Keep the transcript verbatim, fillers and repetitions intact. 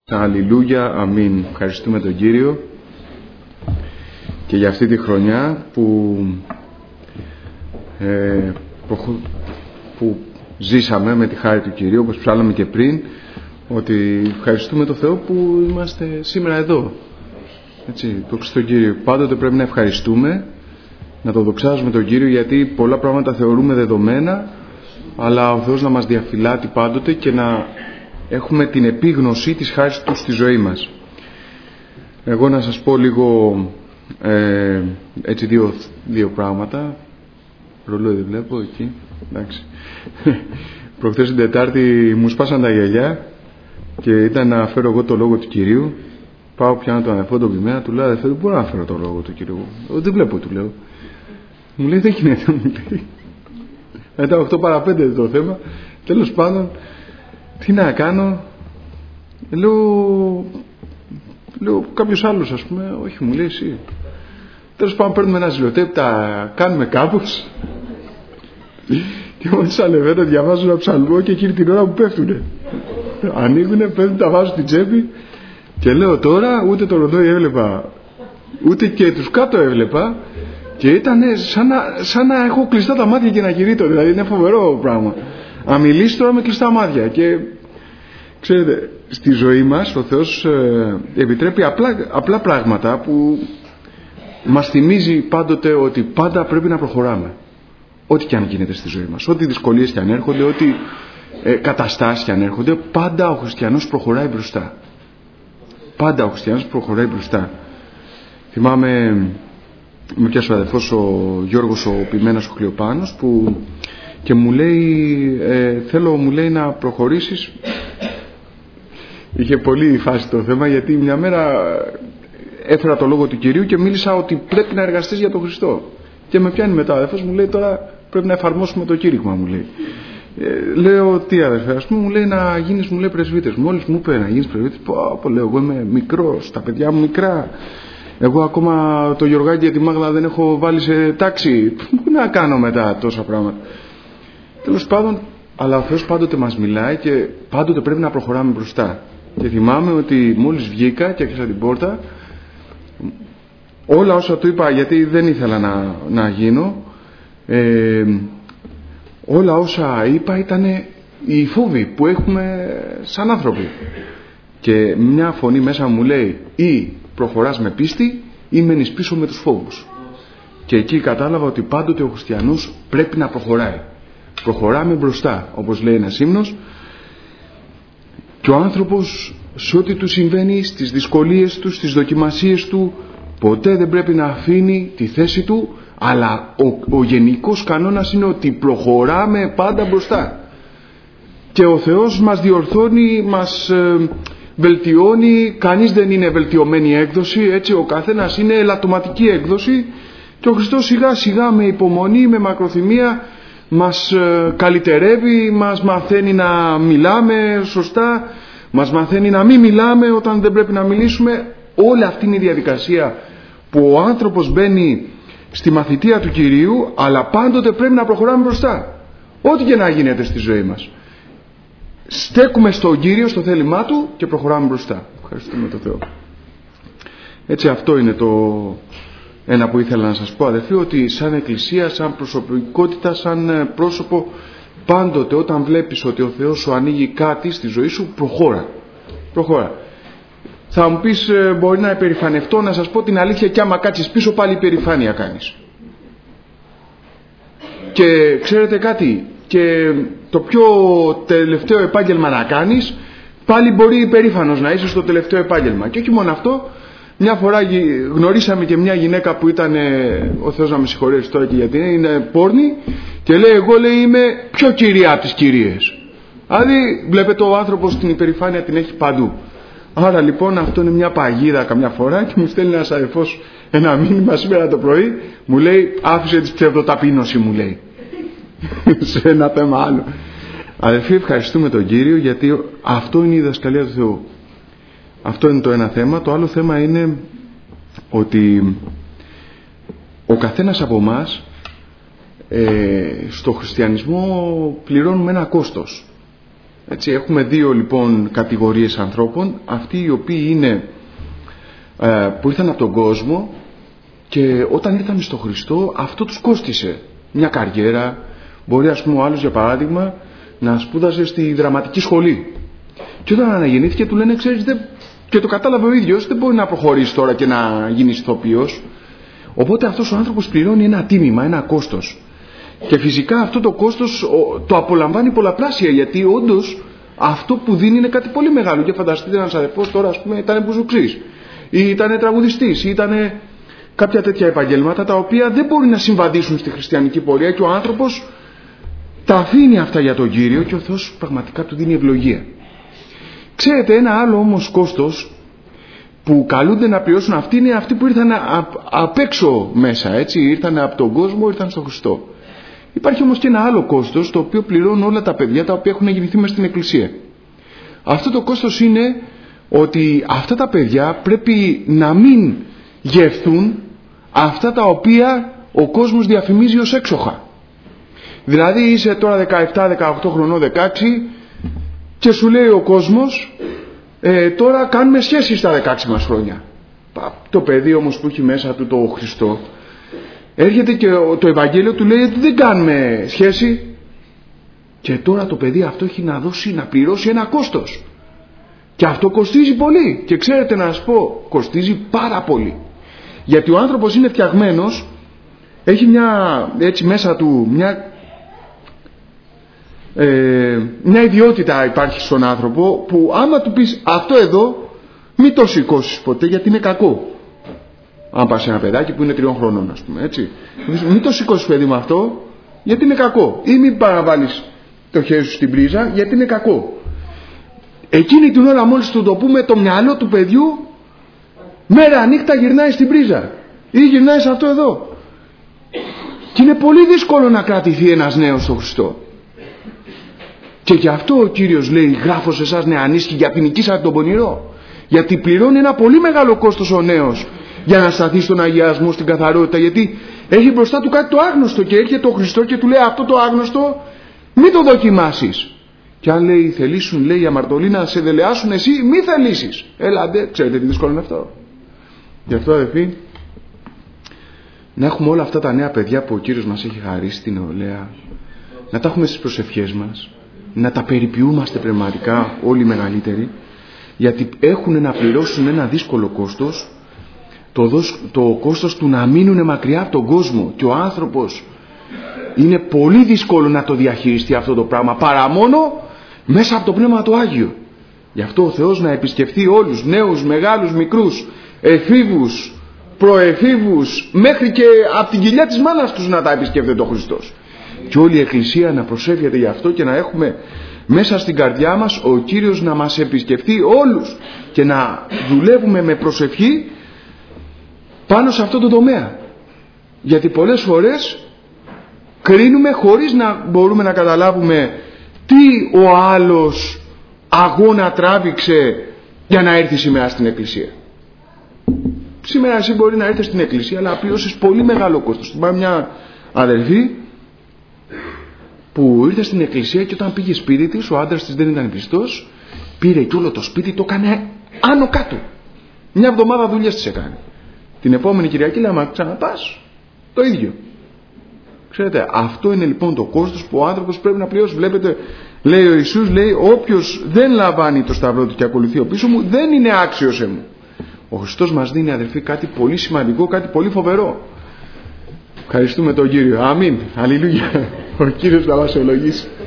Αλληλούια, αμήν. Ευχαριστούμε τον Κύριο και για αυτή τη χρονιά που, ε, που ζήσαμε με τη χάρη του Κυρίου, όπως ψάλαμε και πριν, ότι ευχαριστούμε τον Θεό που είμαστε σήμερα εδώ. Έτσι, δόξα στον Κύριο. Πάντοτε πρέπει να ευχαριστούμε, να το δοξάζουμε τον Κύριο, γιατί πολλά πράγματα θεωρούμε δεδομένα, αλλά ο Θεός να μας διαφυλάτει πάντοτε και να έχουμε την επίγνωση της χάρης Του στη ζωή μας. Εγώ να σας πω λίγο ε, έτσι δύο, δύο πράγματα. Ρολόι δεν βλέπω εκεί. Εντάξει. Προχθές την Τετάρτη μου σπάσαν τα γυαλιά και ήταν να φέρω εγώ το λόγο του Κυρίου. Πάω πιάνω τον αδερφό τον Πημένα, του λέω αδερφέ, δεν μπορώ να φέρω το λόγο του Κυρίου. Δεν βλέπω, του λέω. Μου λέει δεν γίνεται, μου λέει. Μετά οκτώ παρά πέντε το θέμα. Τέλος πάντων, τι να κάνω, λέω, λέω κάποιος άλλος, ας πούμε. Όχι, μου λέει εσύ. Τέλος πάντων, παίρνουμε ένα ζηλωτέπ, τα κάνουμε κάπως και μόλις ανεβαίνω διαβάζω ένα ψαλμό και εκείνη την ώρα που πέφτουνε, ανοίγουνε, πέφτουν, τα βάζω στην τσέπη και λέω τώρα ούτε το ρολόι έβλεπα ούτε και τους κάτω έβλεπα και ήταν σαν να, σαν να έχω κλειστά τα μάτια και να κηρύττω. Δηλαδή είναι φοβερό πράγμα. Αν μιλήσει τώρα με κλειστά μάτια. Και ξέρετε, στη ζωή μας ο Θεός ε, επιτρέπει απλά, απλά πράγματα που μας θυμίζει πάντοτε ότι πάντα πρέπει να προχωράμε. Ό,τι και αν γίνεται στη ζωή μας, ό,τι δυσκολίες και αν έρχονται, ό,τι ε, καταστάσεις και αν έρχονται, πάντα ο χριστιανός προχωράει μπροστά. Πάντα ο χριστιανός προχωράει μπροστά. Θυμάμαι, μου πιάσε ο αδερφός ο Γιώργος ο Ποιμένας ο Χλιοπάνος που και μου λέει ε, θέλω μου λέει να προχωρήσεις. Είχε πολύ φάση το θέμα, γιατί μια μέρα έφερα το λόγο του Κυρίου και μίλησα ότι πρέπει να εργαστείς για τον Χριστό και με πιάνει μετά ο αδερφός, μου λέει τώρα πρέπει να εφαρμόσουμε το κήρυγμα, μου λέει. ε, λέω τι αδερφέ, ας πούμε, μου λέει να γίνεις, μου λέει, πρεσβύτης. Μόλις μου είπε να γίνεις πρεσβύτης, πω, πω, λέω εγώ είμαι μικρός, τα παιδιά μου μικρά, εγώ ακόμα το Γιωργάκη και τη Μάγδα δεν έχω βάλει σε τάξη, πού να κάνω μετά τόσα πράγματα. Τέλος πάντων, αλλά ο Θεός πάντοτε μας μιλάει και πάντοτε πρέπει να προχωράμε μπροστά. Και θυμάμαι ότι μόλις βγήκα και έκλεισα την πόρτα, όλα όσα του είπα, γιατί δεν ήθελα να, να γίνω, ε, όλα όσα είπα ήταν οι φόβοι που έχουμε σαν άνθρωποι. Και μια φωνή μέσα μου λέει ή προχωράς με πίστη ή μένεις πίσω με τους φόβους. Και εκεί κατάλαβα ότι πάντοτε ο χριστιανός πρέπει να προχωράει. Προχωράμε μπροστά, όπως λέει ένας ύμνος, και ο άνθρωπος σε ό,τι του συμβαίνει, στις δυσκολίες του, στις δοκιμασίες του, ποτέ δεν πρέπει να αφήνει τη θέση του, αλλά ο, ο γενικός κανόνας είναι ότι προχωράμε πάντα μπροστά. Και ο Θεός μας διορθώνει, μας ε, βελτιώνει, κανείς δεν είναι βελτιωμένη έκδοση, έτσι, ο καθένας είναι ελαττωματική έκδοση και ο Χριστός σιγά σιγά με υπομονή, με μακροθυμία μας καλυτερεύει, μας μαθαίνει να μιλάμε σωστά, μας μαθαίνει να μην μιλάμε όταν δεν πρέπει να μιλήσουμε. Όλη αυτή είναι η διαδικασία που ο άνθρωπος μπαίνει στη μαθητεία του Κυρίου, αλλά πάντοτε πρέπει να προχωράμε μπροστά. Ό,τι και να γίνεται στη ζωή μας, στέκουμε στον Κύριο, στο θέλημά Του και προχωράμε μπροστά. Ευχαριστούμε τον Θεό. Έτσι, αυτό είναι το ένα που ήθελα να σας πω, αδελφοί, ότι σαν εκκλησία, σαν προσωπικότητα, σαν πρόσωπο, πάντοτε όταν βλέπεις ότι ο Θεός σου ανοίγει κάτι στη ζωή σου, προχώρα. Προχώρα. Θα μου πεις, μπορεί να υπερηφανευτώ, να σας πω την αλήθεια, και άμα κάτσεις πίσω πάλι υπερηφάνεια κάνεις. Και ξέρετε κάτι, και το πιο τελευταίο επάγγελμα να κάνεις, πάλι μπορεί υπερήφανος να είσαι στο τελευταίο επάγγελμα. Και όχι μόνο αυτό, μια φορά γνωρίσαμε και μια γυναίκα που ήταν, ο Θεός να με συγχωρέσει τώρα και γιατί είναι πόρνη, και λέει εγώ, λέει, είμαι πιο κυρία από τις κυρίες. Δηλαδή βλέπετε, ο άνθρωπος την υπερηφάνεια την έχει παντού. Άρα λοιπόν αυτό είναι μια παγίδα καμιά φορά, και μου στέλνει ένας αδερφός ένα μήνυμα σήμερα το πρωί, μου λέει άφησε τη ψευδοταπείνωση, μου λέει σε ένα θέμα άλλο. Αδερφοί, ευχαριστούμε τον Κύριο, γιατί αυτό είναι η διδασκαλία του Θεού. Αυτό είναι το ένα θέμα. Το άλλο θέμα είναι ότι ο καθένας από εμάς ε, στο χριστιανισμό πληρώνουμε ένα κόστος. Έτσι, έχουμε δύο λοιπόν κατηγορίες ανθρώπων. Αυτοί οι οποίοι είναι ε, που ήρθαν από τον κόσμο και όταν ήρθαν στο Χριστό αυτό τους κόστισε μια καριέρα. Μπορεί, ας πούμε, ο άλλος για παράδειγμα να σπούδαζε στη δραματική σχολή και όταν αναγεννήθηκε του λένε, ξέρεις, δεν... και το κατάλαβε ο ίδιος, δεν μπορεί να προχωρήσει τώρα και να γίνει ηθοποιός. Οπότε αυτός ο άνθρωπος πληρώνει ένα τίμημα, ένα κόστος. Και φυσικά αυτό το κόστος το απολαμβάνει πολλαπλάσια, γιατί όντως αυτό που δίνει είναι κάτι πολύ μεγάλο. Και φανταστείτε ένας αδερφός τώρα, ας πούμε, ήταν μπουζουξής ή ήταν τραγουδιστής ή ήταν κάποια τέτοια επαγγέλματα τα οποία δεν μπορεί να συμβαδίσουν στη χριστιανική πορεία και ο άνθρωπος τα αφήνει αυτά για τον Κύριο και ο Θεός πραγματικά του δίνει ευλογία. Ξέρετε, ένα άλλο όμως κόστος που καλούνται να πληρώσουν αυτοί είναι αυτοί που ήρθαν απ' έξω μέσα, έτσι, ήρθαν από τον κόσμο, ήρθαν στον Χριστό. Υπάρχει όμως και ένα άλλο κόστος το οποίο πληρώνουν όλα τα παιδιά τα οποία έχουν γεννηθεί μες στην Εκκλησία. Αυτό το κόστος είναι ότι αυτά τα παιδιά πρέπει να μην γευθούν αυτά τα οποία ο κόσμος διαφημίζει ως έξοχα. Δηλαδή είσαι τώρα δεκαεπτά δεκαοκτώ χρονών, δεκαέξι και σου λέει ο κόσμος ε, τώρα κάνουμε σχέση στα δεκαέξι μας χρόνια. Το παιδί όμως που έχει μέσα του το Χριστό έρχεται και το Ευαγγέλιο του λέει ότι δεν κάνουμε σχέση και τώρα το παιδί αυτό έχει να δώσει, να πληρώσει ένα κόστος και αυτό κοστίζει πολύ και ξέρετε να σας πω, κοστίζει πάρα πολύ, γιατί ο άνθρωπος είναι φτιαγμένος, έχει μια έτσι μέσα του μια ε, μια ιδιότητα υπάρχει στον άνθρωπο που άμα του πεις αυτό εδώ μην το σηκώσεις ποτέ γιατί είναι κακό. Αν πας σε ένα παιδάκι που είναι τριών χρονών, ας πούμε, έτσι, μην το σηκώσεις, παιδί μου, αυτό γιατί είναι κακό, ή μην παραβάλεις το χέρι σου στην πρίζα γιατί είναι κακό. Εκείνη την ώρα μόλις του το πούμε, το μυαλό του παιδιού μέρα νύχτα γυρνάει στην πρίζα ή γυρνάει σε αυτό εδώ και είναι πολύ δύσκολο να κρατηθεί ένας νέος στο Χριστό. Και γι' αυτό ο Κύριος λέει, γράφω σε εσάς νεανίσχυοι γιατί νικήσατε τον πονηρό, γιατί πληρώνει ένα πολύ μεγάλο κόστος ο νέος για να σταθεί στον αγιασμό, στην καθαρότητα, γιατί έχει μπροστά του κάτι το άγνωστο και έρχεται ο Χριστό και του λέει αυτό το άγνωστο μην το δοκιμάσεις. Και αν λέει θελήσουν, λέει, οι αμαρτωλοί να σε δελεάσουν, εσύ μη θελήσεις. Έλα ντε, ξέρετε τι δύσκολο είναι αυτό. Γι' αυτό, αδελφοί, να έχουμε όλα αυτά τα νέα παιδιά που ο Κύριος μας έχει χαρίσει στην νεολαία, να τα έχουμε στις προσευχές μας, να τα περιποιούμαστε πνευματικά όλοι οι μεγαλύτεροι, γιατί έχουν να πληρώσουν ένα δύσκολο κόστος, το, δος, το κόστος του να μείνουν μακριά από τον κόσμο, και ο άνθρωπος είναι πολύ δύσκολο να το διαχειριστεί αυτό το πράγμα παρά μόνο μέσα από το Πνεύμα το Άγιο. Γι' αυτό ο Θεός να επισκεφθεί όλους, νέους, μεγάλους, μικρούς, εφήβους, προεφήβους, μέχρι και από την κοιλιά της μάνας τους να τα επισκέφτεται ο Χριστός. Και όλη η Εκκλησία να προσεύχεται γι' αυτό και να έχουμε μέσα στην καρδιά μας ο Κύριος να μας επισκεφθεί όλους και να δουλεύουμε με προσευχή πάνω σε αυτό το τομέα. Γιατί πολλές φορές κρίνουμε χωρίς να μπορούμε να καταλάβουμε τι ο άλλος αγώνα τράβηξε για να έρθει σήμερα στην Εκκλησία. Σήμερα εσύ μπορεί να έρθεις στην Εκκλησία αλλά πληρώσεις πολύ μεγάλο κόστος. Θυμάμαι μια αδελφή που ήρθε στην Εκκλησία και όταν πήγε σπίτι της, ο άντρας της δεν ήταν πιστός, πήρε και όλο το σπίτι, το έκανε άνω κάτω. Μια εβδομάδα δουλειές της έκανε. Την επόμενη Κυριακή λέει, άμα ξαναπάς, το ίδιο. Ξέρετε, αυτό είναι λοιπόν το κόστος που ο άνθρωπος πρέπει να πληρώσει. Βλέπετε, λέει ο Ιησούς, λέει, όποιος δεν λαμβάνει το σταυρό του και ακολουθεί ο πίσω μου, δεν είναι άξιος εμού. Ο Χριστός μας δίνει, αδελφοί, κάτι πολύ σημαντικό, κάτι πολύ φοβερό. Ευχαριστούμε τον Κύριο. Αμήν. Αλληλούια. Ο Κύριος να μας ευλογήσει.